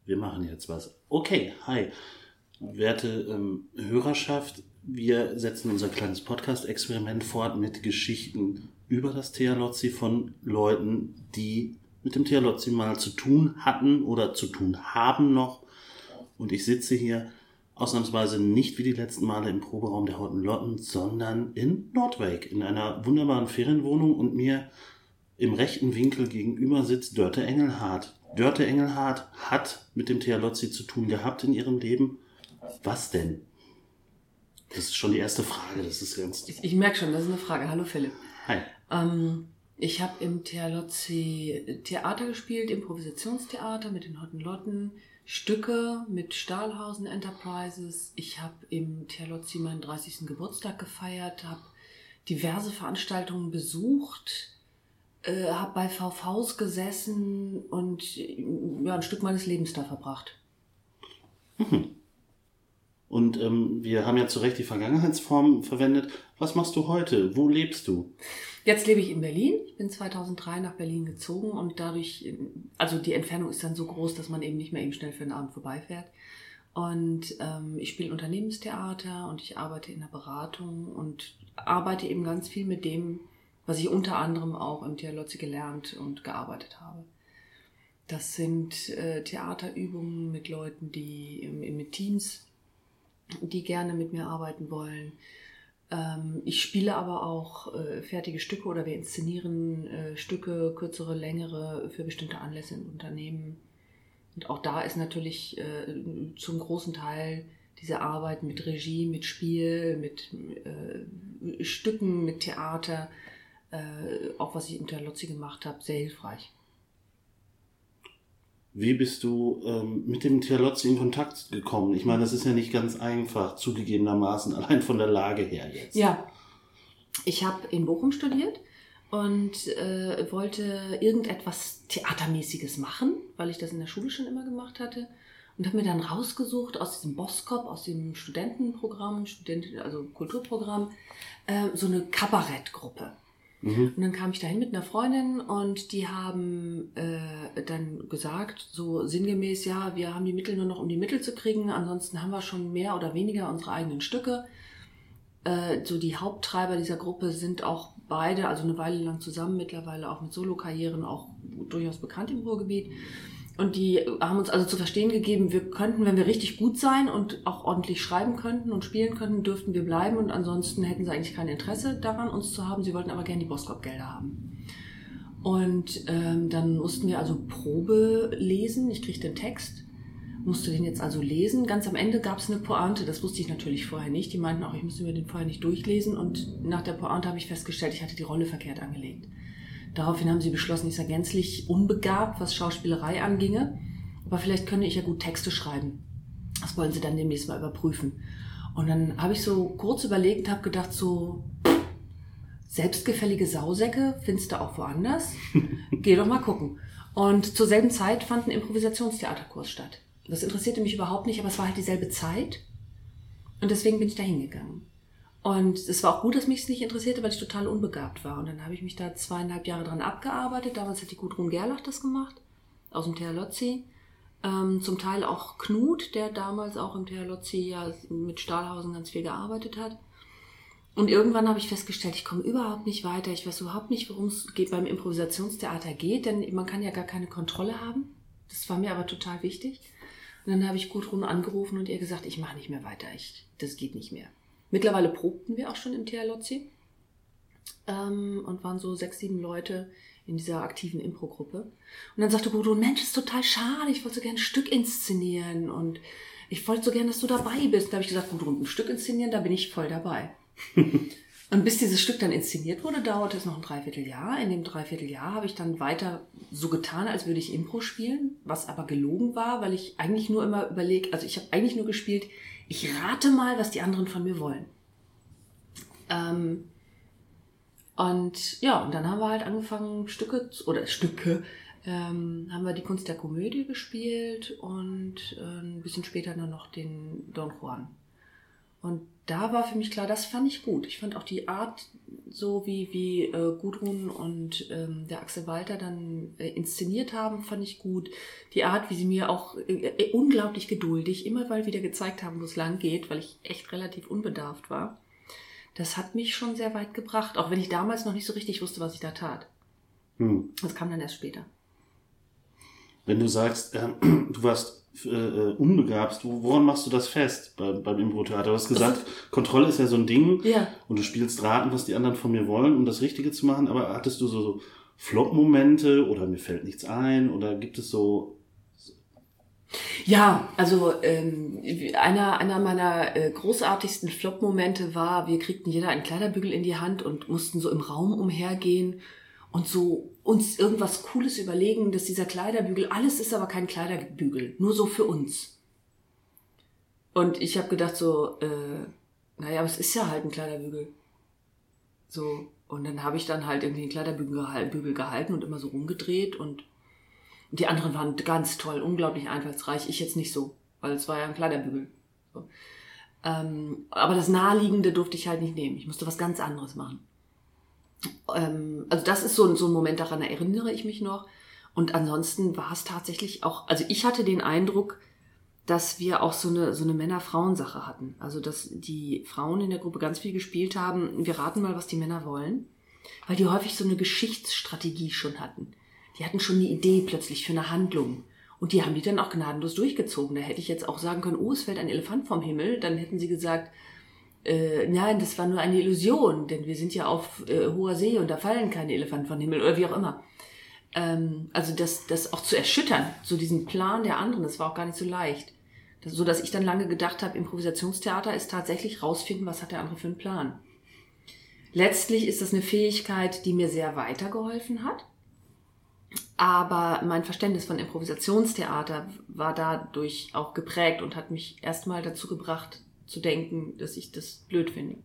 Wir machen jetzt was. Okay, hi. Werte Hörerschaft, wir setzen unser kleines Podcast-Experiment fort mit Geschichten über das Thealozzi von Leuten, die mit dem Thealozzi mal zu tun hatten oder zu tun haben noch. Und ich sitze hier ausnahmsweise nicht wie die letzten Male im Proberaum der Hottenlotten, sondern in Noordwijk, in einer wunderbaren Ferienwohnung, und mir im rechten Winkel gegenüber sitzt Dörte Engelhardt. Dörte Engelhardt hat mit dem Thealozzi zu tun gehabt in ihrem Leben. Was denn? Das ist schon die erste Frage. Das ist ganz. Ich merke schon, das ist eine Frage. Hallo Philipp. Hi. Ich habe im Thealozzi Theater gespielt, Improvisationstheater mit den Hottenlotten, Stücke mit Stahlhausen Enterprises. Ich habe im Thealozzi meinen 30. Geburtstag gefeiert, habe diverse Veranstaltungen besucht, habe bei VVs gesessen und ja, ein Stück meines Lebens da verbracht. Und wir haben ja zu Recht die Vergangenheitsform verwendet. Was machst du heute? Wo lebst du? Jetzt lebe ich in Berlin. Ich bin 2003 nach Berlin gezogen und dadurch, also die Entfernung ist dann so groß, dass man eben nicht mehr eben schnell für einen Abend vorbeifährt. Und ich spiele Unternehmenstheater und ich arbeite in der Beratung und arbeite eben ganz viel mit dem, was ich unter anderem auch im Thealozzi gelernt und gearbeitet habe. Das sind Theaterübungen mit Leuten, mit Teams, die gerne mit mir arbeiten wollen. Ich spiele aber auch fertige Stücke oder wir inszenieren Stücke, kürzere, längere, für bestimmte Anlässe in Unternehmen. Und auch da ist natürlich zum großen Teil diese Arbeit mit Regie, mit Spiel, mit Stücken, mit Theater, auch was ich im Thealozzi gemacht habe, sehr hilfreich. Wie bist du mit dem Thealozzi in Kontakt gekommen? Ich meine, das ist ja nicht ganz einfach, zugegebenermaßen, allein von der Lage her jetzt. Ja, ich habe in Bochum studiert und wollte irgendetwas Theatermäßiges machen, weil ich das in der Schule schon immer gemacht hatte. Und habe mir dann rausgesucht aus diesem Boskop, aus dem Studentenprogramm, also Kulturprogramm, so eine Kabarettgruppe. Und dann kam ich dahin mit einer Freundin und die haben dann gesagt, so sinngemäß, ja, wir haben die Mittel nur noch, um die Mittel zu kriegen, ansonsten haben wir schon mehr oder weniger unsere eigenen Stücke. So die Haupttreiber dieser Gruppe sind auch beide, also eine Weile lang zusammen, mittlerweile auch mit Solokarrieren, auch durchaus bekannt im Ruhrgebiet. Und die haben uns also zu verstehen gegeben, wir könnten, wenn wir richtig gut sein und auch ordentlich schreiben könnten und spielen könnten, dürften wir bleiben. Und ansonsten hätten sie eigentlich kein Interesse daran, uns zu haben. Sie wollten aber gerne die Boskop-Gelder haben. Und dann mussten wir also Probe lesen. Ich kriegte den Text, musste den jetzt also lesen. Ganz am Ende gab es eine Pointe. Das wusste ich natürlich vorher nicht. Die meinten auch, ich müsste mir den vorher nicht durchlesen. Und nach der Pointe habe ich festgestellt, ich hatte die Rolle verkehrt angelegt. Daraufhin haben sie beschlossen, ich sei gänzlich unbegabt, was Schauspielerei anginge. Aber vielleicht könne ich ja gut Texte schreiben. Das wollen sie dann demnächst mal überprüfen. Und dann habe ich so kurz überlegt und habe gedacht, so selbstgefällige Sausäcke findest du auch woanders. Geh doch mal gucken. Und zur selben Zeit fand ein Improvisationstheaterkurs statt. Das interessierte mich überhaupt nicht, aber es war halt dieselbe Zeit. Und deswegen bin ich da hingegangen. Und es war auch gut, dass mich es nicht interessierte, weil ich total unbegabt war. Und dann habe ich mich da 2,5 Jahre dran abgearbeitet. Damals hat die Gudrun Gerlach das gemacht, aus dem Thealozzi. Zum Teil auch Knut, der damals auch im Thealozzi ja mit Stahlhausen ganz viel gearbeitet hat. Und irgendwann habe ich festgestellt, ich komme überhaupt nicht weiter. Ich weiß überhaupt nicht, worum es beim Improvisationstheater geht, denn man kann ja gar keine Kontrolle haben. Das war mir aber total wichtig. Und dann habe ich Gudrun angerufen und ihr gesagt, ich mache nicht mehr weiter. Das geht nicht mehr. Mittlerweile probten wir auch schon im Thealozzi und waren so 6, 7 Leute in dieser aktiven Impro-Gruppe. Und dann sagte Gudrun, Mensch, ist total schade, ich wollte so gerne ein Stück inszenieren und ich wollte so gerne, dass du dabei bist. Da habe ich gesagt, Gudrun, ein Stück inszenieren, da bin ich voll dabei. Und bis dieses Stück dann inszeniert wurde, dauerte es noch ein Dreivierteljahr. In dem Dreivierteljahr habe ich dann weiter so getan, als würde ich Impro spielen, was aber gelogen war, weil ich eigentlich nur immer ich habe eigentlich nur gespielt, ich rate mal, was die anderen von mir wollen. Und dann haben wir halt angefangen, haben wir die Kunst der Komödie gespielt und ein bisschen später dann noch den Don Juan. Und da war für mich klar, das fand ich gut. Ich fand auch die Art, so wie Gudrun und der Axel Walter dann inszeniert haben, fand ich gut. Die Art, wie sie mir auch unglaublich geduldig immer mal wieder gezeigt haben, wo es lang geht, weil ich echt relativ unbedarft war. Das hat mich schon sehr weit gebracht, auch wenn ich damals noch nicht so richtig wusste, was ich da tat. Das kam dann erst später. Wenn du sagst, du warst unbegabt, woran machst du das fest beim Impro-Theater? Du hast gesagt, Kontrolle ist ja so ein Ding und du spielst Raten, was die anderen von mir wollen, um das Richtige zu machen, aber hattest du so Flop-Momente oder mir fällt nichts ein oder gibt es so... Ja, also einer meiner großartigsten Flop-Momente war, wir kriegten jeder einen Kleiderbügel in die Hand und mussten so im Raum umhergehen und so uns irgendwas Cooles überlegen, dass dieser Kleiderbügel, alles ist aber kein Kleiderbügel, nur so für uns. Und ich habe gedacht so, naja, aber es ist ja halt ein Kleiderbügel. So, und dann habe ich dann halt irgendwie den Kleiderbügel gehalten und immer so rumgedreht und die anderen waren ganz toll, unglaublich einfallsreich. Ich jetzt nicht so, weil es war ja ein Kleiderbügel. So. Aber das Naheliegende durfte ich halt nicht nehmen. Ich musste was ganz anderes machen. Also das ist so ein Moment, daran erinnere ich mich noch. Und ansonsten war es tatsächlich auch, also ich hatte den Eindruck, dass wir auch so eine Männer-Frauen-Sache hatten. Also dass die Frauen in der Gruppe ganz viel gespielt haben. Wir raten mal, was die Männer wollen. Weil die häufig so eine Geschichtsstrategie schon hatten. Die hatten schon eine Idee plötzlich für eine Handlung. Und die haben die dann auch gnadenlos durchgezogen. Da hätte ich jetzt auch sagen können, oh, es fällt ein Elefant vom Himmel. Dann hätten sie gesagt, nein, das war nur eine Illusion, denn wir sind ja auf hoher See und da fallen keine Elefanten vom Himmel oder wie auch immer. Also das auch zu erschüttern, so diesen Plan der anderen, das war auch gar nicht so leicht. So dass ich dann lange gedacht habe, Improvisationstheater ist tatsächlich rausfinden, was hat der andere für einen Plan. Letztlich ist das eine Fähigkeit, die mir sehr weitergeholfen hat. Aber mein Verständnis von Improvisationstheater war dadurch auch geprägt und hat mich erstmal dazu gebracht, zu denken, dass ich das blöd finde.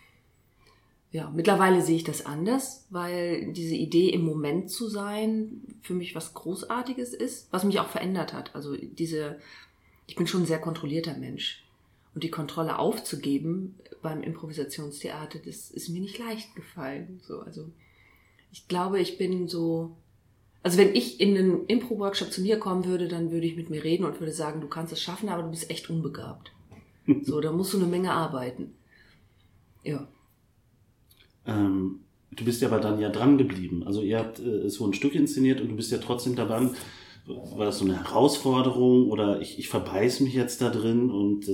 Ja, mittlerweile sehe ich das anders, weil diese Idee, im Moment zu sein, für mich was Großartiges ist, was mich auch verändert hat. Also ich bin schon ein sehr kontrollierter Mensch. Und die Kontrolle aufzugeben beim Improvisationstheater, das ist mir nicht leicht gefallen. So, also ich glaube, ich bin so... Also wenn ich in einen Impro-Workshop zu mir kommen würde, dann würde ich mit mir reden und würde sagen, du kannst es schaffen, aber du bist echt unbegabt. So, da musst du eine Menge arbeiten. Ja. Du bist ja aber dann ja dran geblieben. Also ihr habt so ein Stück inszeniert und du bist ja trotzdem dabei. War das so eine Herausforderung oder ich verbeiß mich jetzt da drin und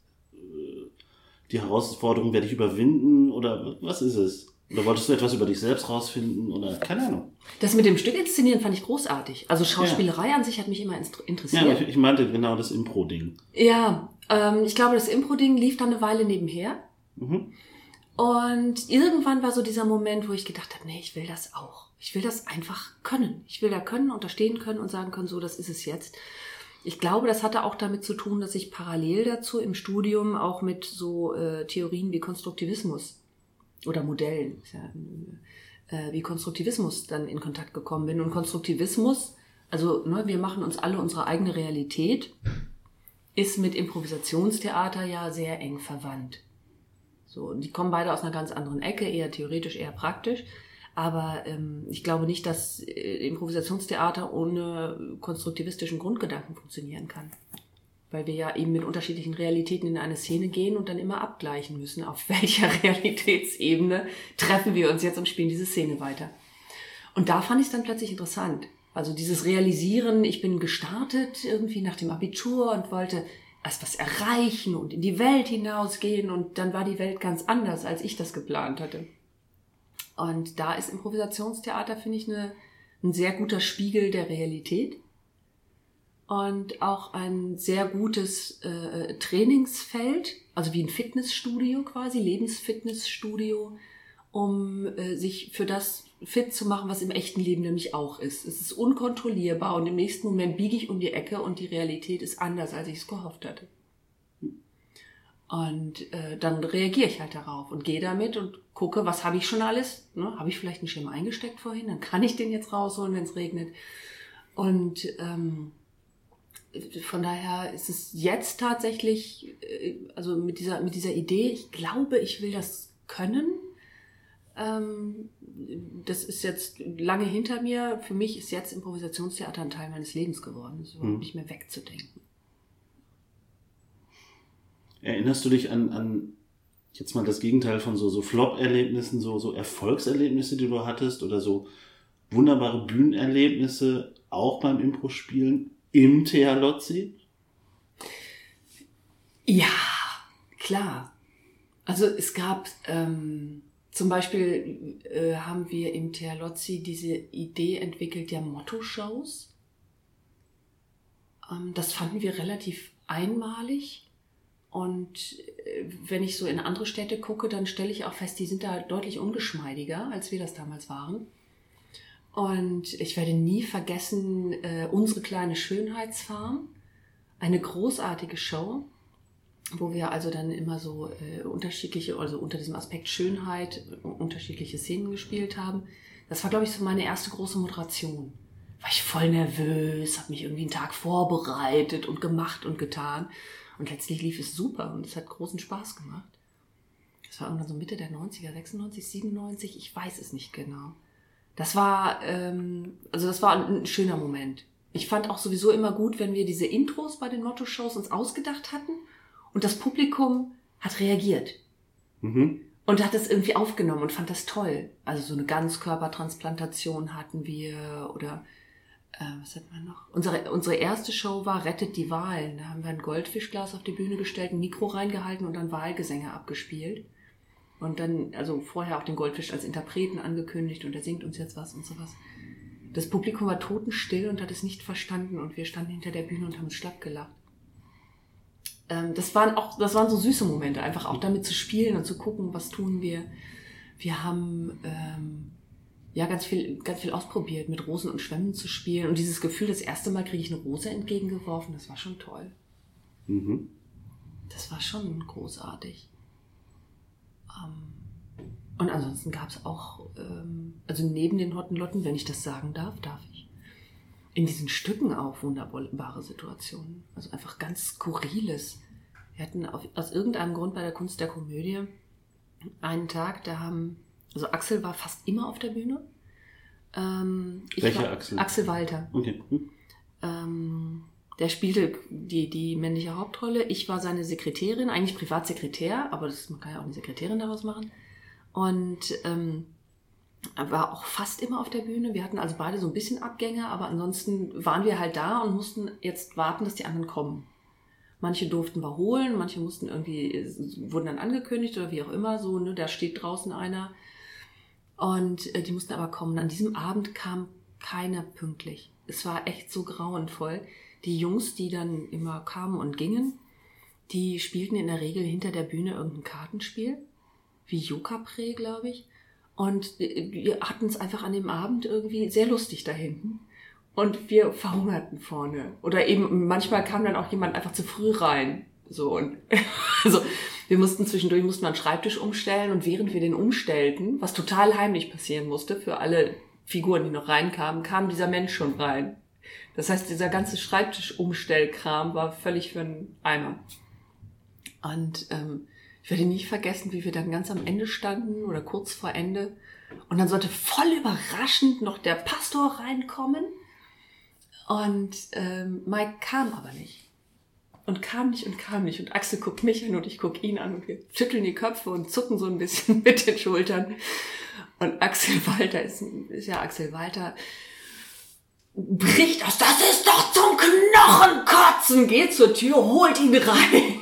die Herausforderung werde ich überwinden oder was ist es? Oder wolltest du etwas über dich selbst rausfinden oder keine Ahnung? Das mit dem Stück inszenieren fand ich großartig. Also Schauspielerei an sich hat mich immer interessiert. Ja, ich meinte genau das Impro-Ding. Ja, ich glaube, das Impro-Ding lief dann eine Weile nebenher. Mhm. Und irgendwann war so dieser Moment, wo ich gedacht habe, nee, ich will das auch. Ich will das einfach können. Ich will da können und da stehen können und sagen können, so, das ist es jetzt. Ich glaube, das hatte auch damit zu tun, dass ich parallel dazu im Studium auch mit so Theorien wie Konstruktivismus oder Modellen, wie Konstruktivismus dann in Kontakt gekommen bin. Und Konstruktivismus, also wir machen uns alle unsere eigene Realität, ist mit Improvisationstheater ja sehr eng verwandt. So, und die kommen beide aus einer ganz anderen Ecke, eher theoretisch, eher praktisch. Aber ich glaube nicht, dass Improvisationstheater ohne konstruktivistischen Grundgedanken funktionieren kann. Weil wir ja eben mit unterschiedlichen Realitäten in eine Szene gehen und dann immer abgleichen müssen, auf welcher Realitätsebene treffen wir uns jetzt und spielen diese Szene weiter. Und da fand ich es dann plötzlich interessant. Also dieses Realisieren, ich bin gestartet irgendwie nach dem Abitur und wollte erst was erreichen und in die Welt hinausgehen und dann war die Welt ganz anders, als ich das geplant hatte. Und da ist Improvisationstheater, finde ich, ein sehr guter Spiegel der Realität. Und auch ein sehr gutes Trainingsfeld, also wie ein Fitnessstudio quasi, Lebensfitnessstudio, um sich für das fit zu machen, was im echten Leben nämlich auch ist. Es ist unkontrollierbar und im nächsten Moment biege ich um die Ecke und die Realität ist anders, als ich es gehofft hatte. Und dann reagiere ich halt darauf und gehe damit und gucke, was habe ich schon alles. Ne? Habe ich vielleicht einen Schirm eingesteckt vorhin? Dann kann ich den jetzt rausholen, wenn es regnet. Und von daher ist es jetzt tatsächlich also mit dieser Idee, ich glaube, ich will das können. Das ist jetzt lange hinter mir. Für mich ist jetzt Improvisationstheater ein Teil meines Lebens geworden. Das ist überhaupt nicht mehr wegzudenken. Erinnerst du dich an jetzt mal das Gegenteil von so Flop-Erlebnissen, so Erfolgserlebnisse, die du hattest oder so wunderbare Bühnenerlebnisse auch beim Impro-Spielen im Thealozzi? Ja, klar. Also es gab zum Beispiel haben wir im Thealozzi diese Idee entwickelt der Motto-Shows. Das fanden wir relativ einmalig. Und wenn ich so in andere Städte gucke, dann stelle ich auch fest, die sind da deutlich ungeschmeidiger, als wir das damals waren. Und ich werde nie vergessen, unsere kleine Schönheitsfarm, eine großartige Show, wo wir also dann immer so unterschiedliche, also unter diesem Aspekt Schönheit, unterschiedliche Szenen gespielt haben. Das war, glaube ich, so meine erste große Moderation. War ich voll nervös, habe mich irgendwie einen Tag vorbereitet und gemacht und getan. Und letztlich lief es super und es hat großen Spaß gemacht. Das war irgendwann so Mitte der 90er, 96, 97, ich weiß es nicht genau. Das war ein schöner Moment. Ich fand auch sowieso immer gut, wenn wir diese Intros bei den Motto-Shows uns ausgedacht hatten und das Publikum hat reagiert. Und hat das irgendwie aufgenommen und fand das toll. Also so eine Ganzkörpertransplantation hatten wir oder was hatten wir noch? Unsere erste Show war Rettet die Wahlen. Da haben wir ein Goldfischglas auf die Bühne gestellt, ein Mikro reingehalten und dann Wahlgesänge abgespielt. Und dann, also vorher auch den Goldfisch als Interpreten angekündigt und er singt uns jetzt was und sowas. Das Publikum war totenstill und hat es nicht verstanden und wir standen hinter der Bühne und haben uns schlapp gelacht. Das waren so süße Momente, einfach auch damit zu spielen und zu gucken, was tun wir. Wir haben ganz viel ausprobiert, mit Rosen und Schwämmen zu spielen. Und dieses Gefühl, das erste Mal kriege ich eine Rose entgegengeworfen, das war schon toll. Das war schon großartig. Und ansonsten gab es auch, also neben den Hottenlotten, wenn ich das sagen darf ich, in diesen Stücken auch wunderbare Situationen. Also einfach ganz Skurriles. Wir hatten aus irgendeinem Grund bei der Kunst der Komödie einen Tag, also Axel war fast immer auf der Bühne. Welcher Axel? Axel Walter. Okay. Der spielte die männliche Hauptrolle. Ich war seine Sekretärin, eigentlich Privatsekretär, aber man kann ja auch eine Sekretärin daraus machen. Und war auch fast immer auf der Bühne. Wir hatten also beide so ein bisschen Abgänge, aber ansonsten waren wir halt da und mussten jetzt warten, dass die anderen kommen. Manche durften wir holen, manche wurden dann angekündigt oder wie auch immer, so, ne, da steht draußen einer. Und die mussten aber kommen. An diesem Abend kam keiner pünktlich. Es war echt so grauenvoll. Die Jungs, die dann immer kamen und gingen, die spielten in der Regel hinter der Bühne irgendein Kartenspiel, wie Jokaprä, glaube ich. Und wir hatten es einfach an dem Abend irgendwie sehr lustig da hinten. Und wir verhungerten vorne. Oder eben manchmal kam dann auch jemand einfach zu früh rein. So, und also wir mussten einen Schreibtisch umstellen und während wir den umstellten, was total heimlich passieren musste für alle Figuren, die noch reinkamen, kam dieser Mensch schon rein. Das heißt, dieser ganze Schreibtisch-Umstellkram war völlig für einen Eimer. Und ich werde nie vergessen, wie wir dann ganz am Ende standen oder kurz vor Ende. Und dann sollte voll überraschend noch der Pastor reinkommen. Und Mike kam aber nicht. Und kam nicht. Und Axel guckt mich an und ich gucke ihn an und wir schütteln die Köpfe und zucken so ein bisschen mit den Schultern. Und Axel Walter ist ja Axel Walter, bricht aus, das ist doch zum Knochenkotzen, geht zur Tür, holt ihn rein.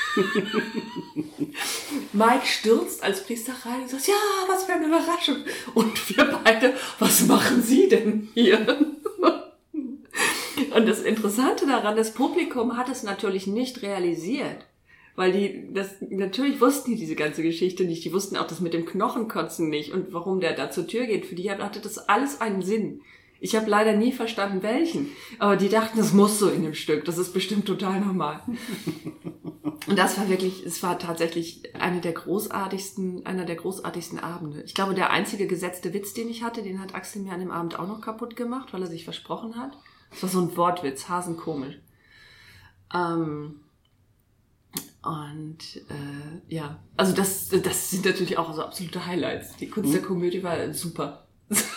Mike stürzt als Priester rein und sagt, ja, was für eine Überraschung. Und wir beide, was machen Sie denn hier? Und das Interessante daran, das Publikum hat es natürlich nicht realisiert, weil natürlich wussten die diese ganze Geschichte nicht. Die wussten auch das mit dem Knochenkotzen nicht und warum der da zur Tür geht. Für die hatte das alles einen Sinn. Ich habe leider nie verstanden, welchen. Aber die dachten, das muss so in dem Stück. Das ist bestimmt total normal. Und es war tatsächlich einer der großartigsten Abende. Ich glaube, der einzige gesetzte Witz, den ich hatte, den hat Axel mir an dem Abend auch noch kaputt gemacht, weil er sich versprochen hat. Das war so ein Wortwitz, hasenkomisch. Und ja, also das sind natürlich auch so absolute Highlights. Die Kunst der Komödie war super.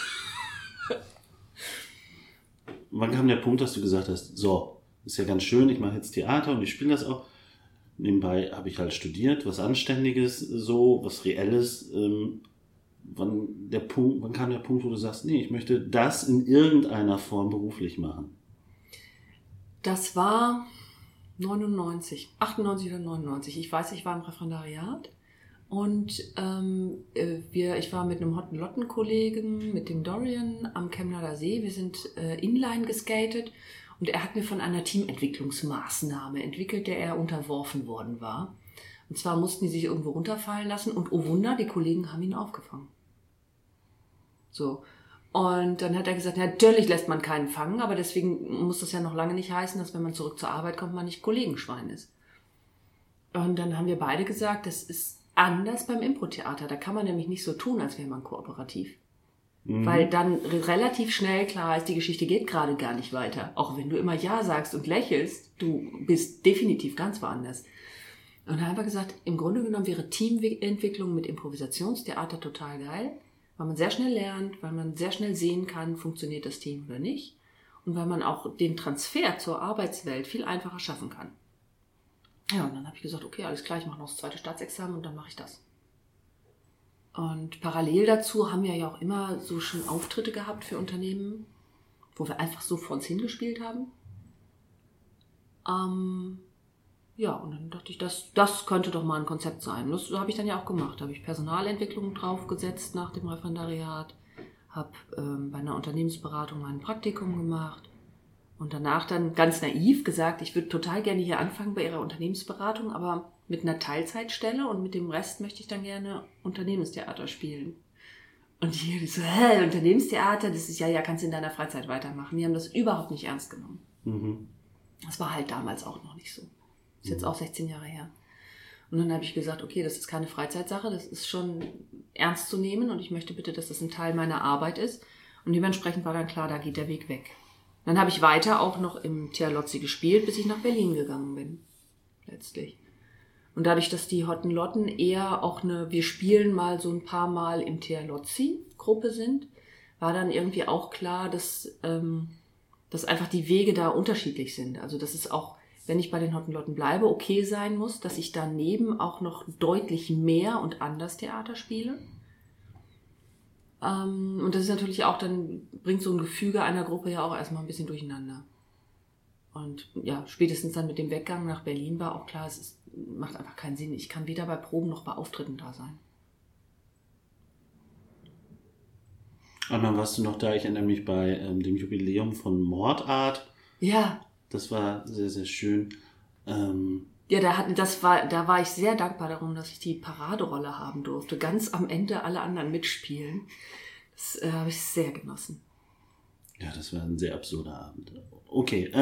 Wann kam der Punkt, dass du gesagt hast, so, ist ja ganz schön, ich mache jetzt Theater und ich spiele das auch. Nebenbei habe ich halt studiert, was Anständiges, so, was Reelles. Wann kam der Punkt, wo du sagst, nee, ich möchte das in irgendeiner Form beruflich machen? Das war 98 oder 99. Ich weiß, ich war im Referendariat und ich war mit einem Hottenlotten-Kollegen, mit dem Dorian am Chemnader See. Wir sind Inline geskatet und er hat mir von einer Teamentwicklungsmaßnahme entwickelt, der er unterworfen worden war. Und zwar mussten die sich irgendwo runterfallen lassen und oh Wunder, die Kollegen haben ihn aufgefangen. So. Und dann hat er gesagt, natürlich lässt man keinen fangen, aber deswegen muss das ja noch lange nicht heißen, dass wenn man zurück zur Arbeit kommt, man nicht Kollegenschwein ist. Und dann haben wir beide gesagt, das ist anders beim Impro-Theater. Da kann man nämlich nicht so tun, als wäre man kooperativ. Weil dann relativ schnell klar ist, die Geschichte geht gerade gar nicht weiter. Auch wenn du immer Ja sagst und lächelst, du bist definitiv ganz woanders. Und dann haben wir gesagt, im Grunde genommen wäre Teamentwicklung mit Improvisationstheater total geil, weil man sehr schnell lernt, weil man sehr schnell sehen kann, funktioniert das Team oder nicht. Und weil man auch den Transfer zur Arbeitswelt viel einfacher schaffen kann. Ja, und dann habe ich gesagt, okay, alles klar, ich mache noch das zweite Staatsexamen und dann mache ich das. Und parallel dazu haben wir ja auch immer so schon Auftritte gehabt für Unternehmen, wo wir einfach so vor uns hingespielt haben. Ja, und dann dachte ich, das könnte doch mal ein Konzept sein. Das habe ich dann ja auch gemacht. Da habe ich Personalentwicklung draufgesetzt nach dem Referendariat, habe bei einer Unternehmensberatung mein Praktikum gemacht und danach dann ganz naiv gesagt, ich würde total gerne hier anfangen bei Ihrer Unternehmensberatung, aber mit einer Teilzeitstelle und mit dem Rest möchte ich dann gerne Unternehmenstheater spielen. Und die so, Unternehmenstheater, das ist ja, kannst du in deiner Freizeit weitermachen. Die haben das überhaupt nicht ernst genommen. Mhm. Das war halt damals auch noch nicht so. Ist jetzt auch 16 Jahre her. Und dann habe ich gesagt, okay, das ist keine Freizeitsache, das ist schon ernst zu nehmen und ich möchte bitte, dass das ein Teil meiner Arbeit ist. Und dementsprechend war dann klar, da geht der Weg weg. Dann habe ich weiter auch noch im Thealozzi gespielt, bis ich nach Berlin gegangen bin. Letztlich. Und dadurch, dass die Hottenlotten eher auch wir spielen mal so ein paar Mal im Thealozzi-Gruppe sind, war dann irgendwie auch klar, dass einfach die Wege da unterschiedlich sind. Also dass es auch, wenn ich bei den Hottenlotten bleibe, okay sein muss, dass ich daneben auch noch deutlich mehr und anders Theater spiele. Und das ist natürlich auch, dann bringt so ein Gefüge einer Gruppe ja auch erstmal ein bisschen durcheinander. Und ja, spätestens dann mit dem Weggang nach Berlin war auch klar, macht einfach keinen Sinn. Ich kann weder bei Proben noch bei Auftritten da sein. Und dann warst du noch da, ich erinnere mich bei dem Jubiläum von Mordart. Ja. Das war sehr, sehr schön. Ja, da war ich sehr dankbar darum, dass ich die Paraderolle haben durfte. Ganz am Ende alle anderen mitspielen. Das habe ich sehr genossen. Ja, das war ein sehr absurder Abend. Okay.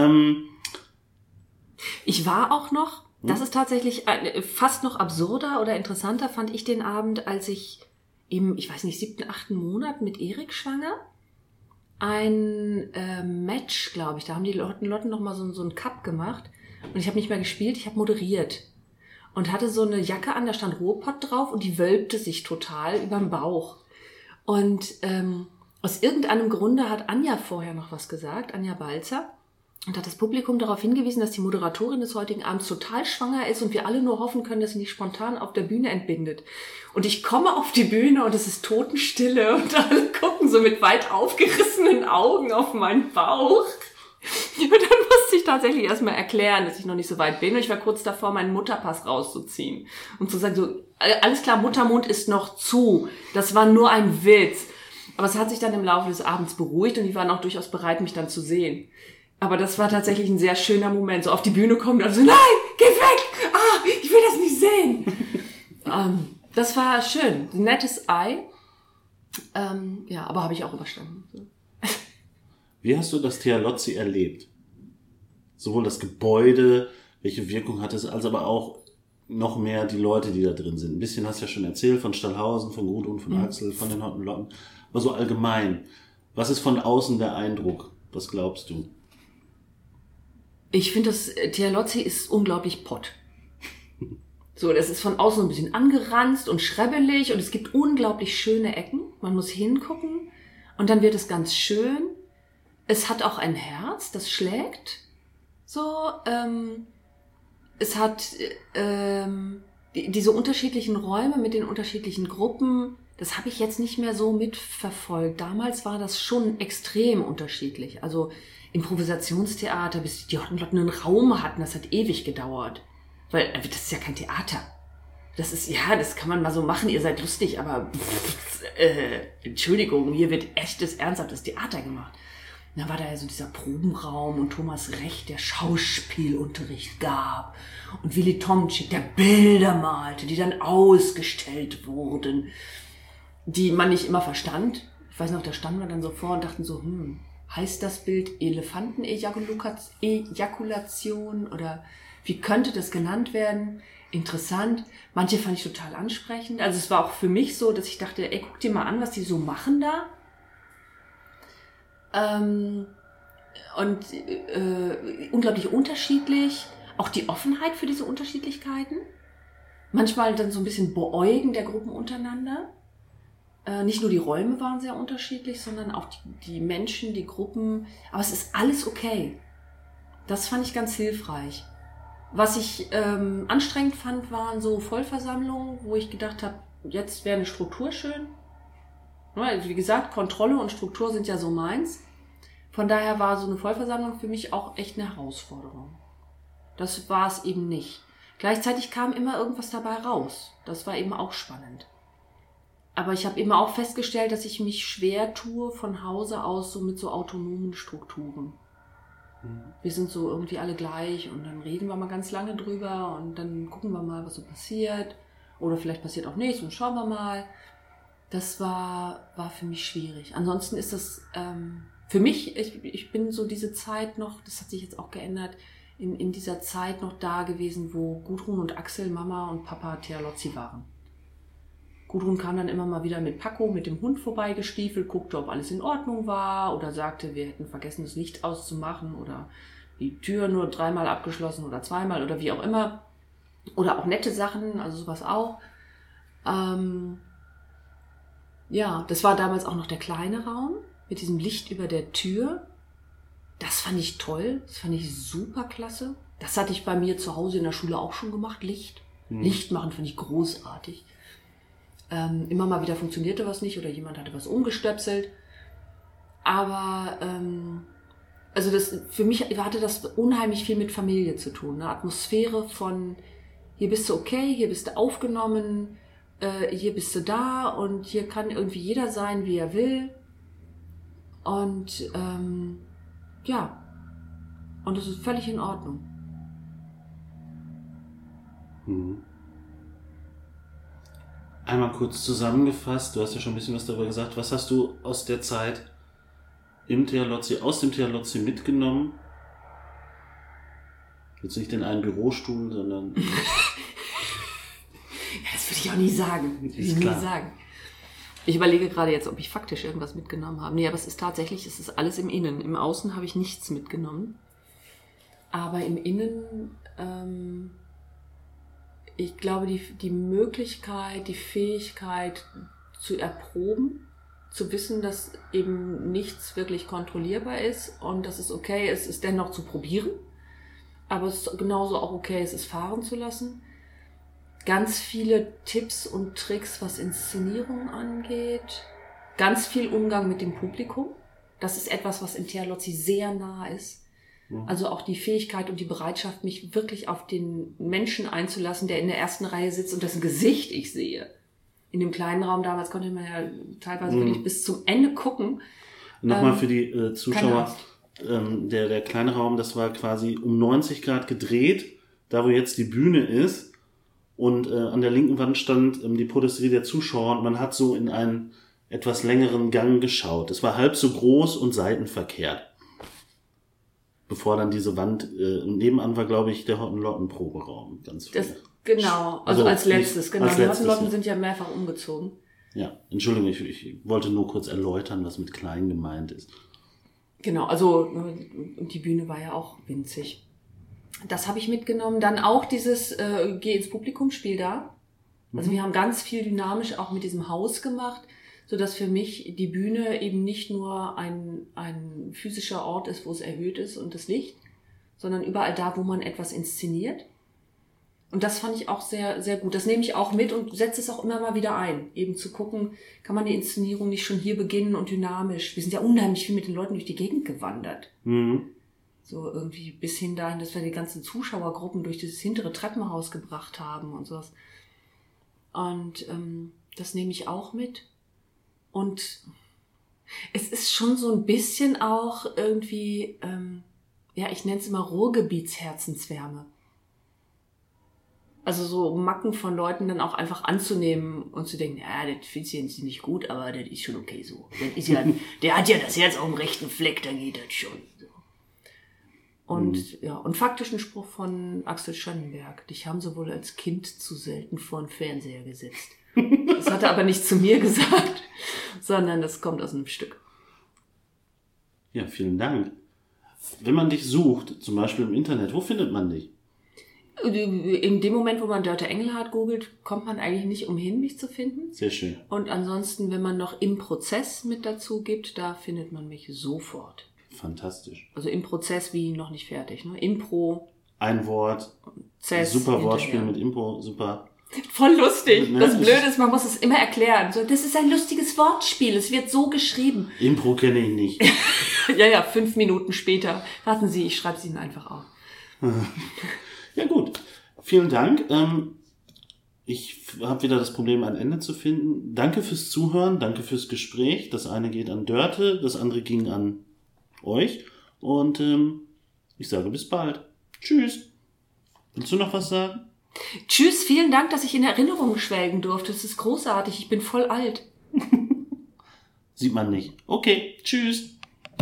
Ich war auch noch, das ist tatsächlich fast noch absurder oder interessanter, fand ich den Abend, als ich im, ich weiß nicht, 7., 8. Monat mit Erik schwanger ein Match, glaube ich, da haben die Lotten noch mal so einen Cup gemacht und ich habe nicht mehr gespielt, ich habe moderiert und hatte so eine Jacke an, da stand Ruhrpott drauf und die wölbte sich total überm Bauch und aus irgendeinem Grunde hat Anja vorher noch was gesagt, Anja Balzer, und hat das Publikum darauf hingewiesen, dass die Moderatorin des heutigen Abends total schwanger ist und wir alle nur hoffen können, dass sie nicht spontan auf der Bühne entbindet. Und ich komme auf die Bühne und es ist Totenstille und alle gucken so mit weit aufgerissenen Augen auf meinen Bauch. Und dann musste ich tatsächlich erstmal erklären, dass ich noch nicht so weit bin. Und ich war kurz davor, meinen Mutterpass rauszuziehen und zu sagen, so, alles klar, Muttermund ist noch zu. Das war nur ein Witz. Aber es hat sich dann im Laufe des Abends beruhigt und die waren auch durchaus bereit, mich dann zu sehen. Aber das war tatsächlich ein sehr schöner Moment. So auf die Bühne kommen und so, nein, geh weg! Ah, ich will das nicht sehen! Das war schön. Ein nettes Ei. Ja, aber habe ich auch überstanden. Wie hast du das Thealozzi erlebt? Sowohl das Gebäude, welche Wirkung hat es, als aber auch noch mehr die Leute, die da drin sind. Ein bisschen hast du ja schon erzählt von Stallhausen, von Gudrun, von Axel, von den Hottenlotten. Aber so allgemein. Was ist von außen der Eindruck? Was glaubst du? Ich finde, das Thealozzi ist unglaublich pott. So, das ist von außen ein bisschen angeranzt und schrebbelig und es gibt unglaublich schöne Ecken. Man muss hingucken und dann wird es ganz schön. Es hat auch ein Herz, das schlägt. So, es hat diese unterschiedlichen Räume mit den unterschiedlichen Gruppen. Das habe ich jetzt nicht mehr so mitverfolgt. Damals war das schon extrem unterschiedlich. Also Improvisationstheater, bis die Leute einen Raum hatten, das hat ewig gedauert. Weil das ist ja kein Theater. Das ist, ja, das kann man mal so machen, ihr seid lustig, aber Entschuldigung, hier wird echtes, ernsthaftes Theater gemacht. Und dann war da ja so dieser Probenraum und Thomas Recht, der Schauspielunterricht gab. Und Willy Tomczyk, der Bilder malte, die dann ausgestellt wurden, die man nicht immer verstand. Ich weiß noch, da standen wir dann so vor und dachten so, heißt das Bild Elefantenejakulation oder wie könnte das genannt werden? Interessant. Manche fand ich total ansprechend. Also es war auch für mich so, dass ich dachte, ey, guck dir mal an, was die so machen da. Unglaublich unterschiedlich. Auch die Offenheit für diese Unterschiedlichkeiten. Manchmal dann so ein bisschen Beäugen der Gruppen untereinander. Nicht nur die Räume waren sehr unterschiedlich, sondern auch die Menschen, die Gruppen. Aber es ist alles okay. Das fand ich ganz hilfreich. Was ich anstrengend fand, waren so Vollversammlungen, wo ich gedacht habe, jetzt wäre eine Struktur schön. Also wie gesagt, Kontrolle und Struktur sind ja so meins. Von daher war so eine Vollversammlung für mich auch echt eine Herausforderung. Das war es eben nicht. Gleichzeitig kam immer irgendwas dabei raus. Das war eben auch spannend. Aber ich habe eben auch festgestellt, dass ich mich schwer tue von Hause aus so mit so autonomen Strukturen. Wir sind so irgendwie alle gleich und dann reden wir mal ganz lange drüber und dann gucken wir mal, was so passiert. Oder vielleicht passiert auch nichts und schauen wir mal. Das war für mich schwierig. Ansonsten ist das für mich, ich bin so diese Zeit noch, das hat sich jetzt auch geändert, in dieser Zeit noch da gewesen, wo Gudrun und Axel, Mama und Papa Thealozzi waren. Gudrun kam dann immer mal wieder mit Paco, mit dem Hund vorbeigestiefelt, guckte, ob alles in Ordnung war oder sagte, wir hätten vergessen, das Licht auszumachen oder die Tür nur 3-mal abgeschlossen oder 2-mal oder wie auch immer. Oder auch nette Sachen, also sowas auch. Ja, das war damals auch noch der kleine Raum mit diesem Licht über der Tür. Das fand ich toll, das fand ich super klasse. Das hatte ich bei mir zu Hause in der Schule auch schon gemacht, Licht. Licht machen fand ich großartig. Immer mal wieder funktionierte was nicht oder jemand hatte was umgestöpselt. Aber also das für mich hatte das unheimlich viel mit Familie zu tun. Eine Atmosphäre von hier bist du okay, hier bist du aufgenommen, hier bist du da und hier kann irgendwie jeder sein, wie er will. Und ja, und das ist völlig in Ordnung. Einmal kurz zusammengefasst, du hast ja schon ein bisschen was darüber gesagt. Was hast du aus der Zeit aus dem Thealozzi mitgenommen? Jetzt nicht in einen Bürostuhl, sondern... Ja, das würde ich auch nie sagen. Ich überlege gerade jetzt, ob ich faktisch irgendwas mitgenommen habe. Nee, aber es ist alles im Innen. Im Außen habe ich nichts mitgenommen. Aber im Innen... ich glaube, die Möglichkeit, die Fähigkeit zu erproben, zu wissen, dass eben nichts wirklich kontrollierbar ist und dass es okay ist, es dennoch zu probieren, aber es ist genauso auch okay ist, es fahren zu lassen. Ganz viele Tipps und Tricks, was Inszenierung angeht. Ganz viel Umgang mit dem Publikum. Das ist etwas, was in Thealozzi sehr nah ist. Also auch die Fähigkeit und die Bereitschaft, mich wirklich auf den Menschen einzulassen, der in der ersten Reihe sitzt und dessen Gesicht ich sehe. In dem kleinen Raum damals konnte man ja teilweise wirklich bis zum Ende gucken. Nochmal für die Zuschauer, der kleine Raum, das war quasi um 90 Grad gedreht, da wo jetzt die Bühne ist. Und an der linken Wand stand die Podesterie der Zuschauer und man hat so in einen etwas längeren Gang geschaut. Es war halb so groß und seitenverkehrt. Bevor dann diese Wand, nebenan war, glaube ich, der Hottenlotten-Proberaum. Genau, also als letztes, genau. Die Hottenlotten sind ja mehrfach umgezogen. Ja, Entschuldigung, ich wollte nur kurz erläutern, was mit klein gemeint ist. Genau, also die Bühne war ja auch winzig. Das habe ich mitgenommen. Dann auch dieses Geh ins Publikum, spiel da. Also wir haben ganz viel dynamisch auch mit diesem Haus gemacht, sodass für mich die Bühne eben nicht nur ein physischer Ort ist, wo es erhöht ist und das Licht, sondern überall da, wo man etwas inszeniert. Und das fand ich auch sehr, sehr gut. Das nehme ich auch mit und setze es auch immer mal wieder ein. Eben zu gucken, kann man die Inszenierung nicht schon hier beginnen und dynamisch. Wir sind ja unheimlich viel mit den Leuten durch die Gegend gewandert. So irgendwie bis hin dahin, dass wir die ganzen Zuschauergruppen durch dieses hintere Treppenhaus gebracht haben und sowas. Und das nehme ich auch mit. Und es ist schon so ein bisschen auch irgendwie, ich nenne es immer Ruhrgebietsherzenswärme. Also so Macken von Leuten dann auch einfach anzunehmen und zu denken, ja, das finden sie nicht gut, aber das ist schon okay so. Das ist ja, der hat ja das Herz auf dem rechten Fleck, da geht das schon. So. Und und faktischen Spruch von Axel Schönenberg. Dich haben sie wohl als Kind zu selten vor den Fernseher gesetzt. Das hat er aber nicht zu mir gesagt, sondern das kommt aus einem Stück. Ja, vielen Dank. Wenn man dich sucht, zum Beispiel im Internet, wo findet man dich? In dem Moment, wo man Dörte Engelhardt googelt, kommt man eigentlich nicht umhin, mich zu finden. Sehr schön. Und ansonsten, wenn man noch im Prozess mit dazu gibt, da findet man mich sofort. Fantastisch. Also im Prozess wie noch nicht fertig. Ne? Impro. Ein Wort. Prozess Super Wortspiel mit Impro, super. Voll lustig. Ne? Das Blöde ist, man muss es immer erklären. So, das ist ein lustiges Wortspiel. Es wird so geschrieben. Impro kenne ich nicht. Ja, 5 Minuten später. Warten Sie, ich schreibe es Ihnen einfach auf. Ja gut, vielen Dank. Ich habe wieder das Problem, ein Ende zu finden. Danke fürs Zuhören, danke fürs Gespräch. Das eine geht an Dörte, das andere ging an euch. Und ich sage bis bald. Tschüss. Willst du noch was sagen? Tschüss, vielen Dank, dass ich in Erinnerungen schwelgen durfte. Das ist großartig, ich bin voll alt. Sieht man nicht. Okay, tschüss.